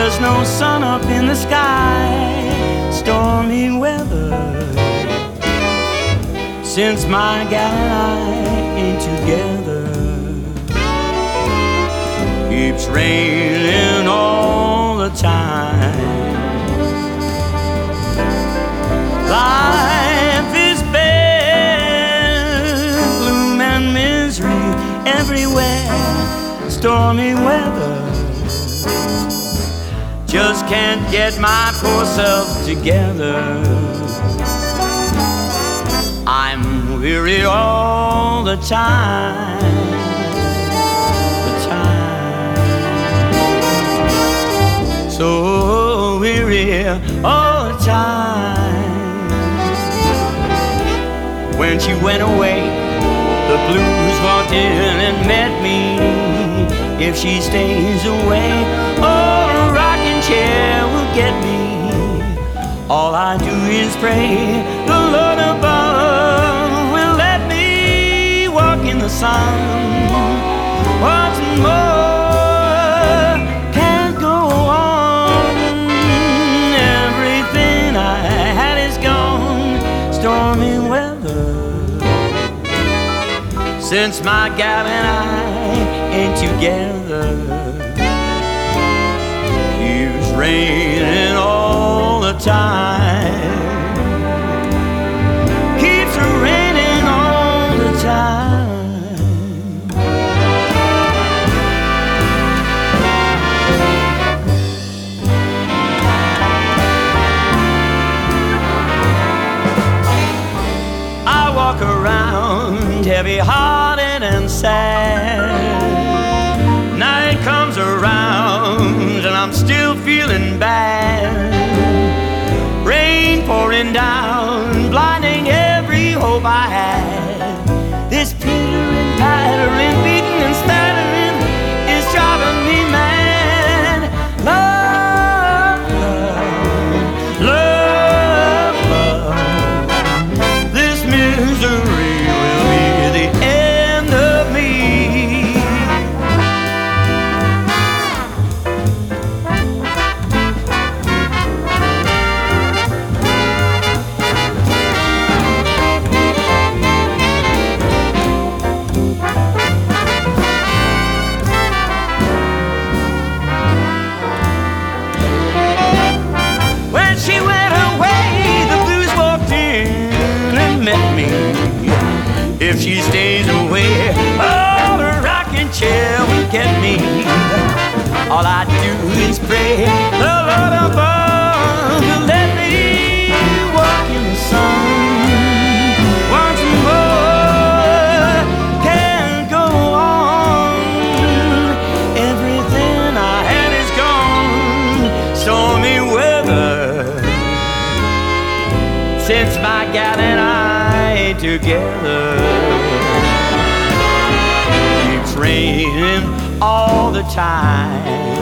There's no sun up in the sky, stormy weather, since my gal and I ain't together. Keeps raining all the time. Life is bare, gloom and misery everywhere, stormy weather. Just can't get my poor self together. I'm weary all the time, the time. So weary all the time. When she went away, the blues walked in and met me. If she stays away, oh, a rocking chair will get me. All I do is pray the Lord above will let me walk in the sun once more. Can't go on, everything I had is gone. Stormy weather, since my gal and I ain't together. Keeps raining all the time. Keeps raining all the time. I walk around heavy-hearted and sad. Night comes around and I'm still feeling bad. Rain pouring down, blinding every hope I had. This pittering, pattering, beating and spattering is driving me mad. Love, love, love, love. This misery will be the end of me. When she went away, the blues walked in and met me. If she stays away, oh, the rocking chair will get me. All I do is pray the Lord above will let me walk in the sun once more. Can't go on, everything I had is gone. Stormy weather, since my gal and I ain't together. Keeps raining all the time.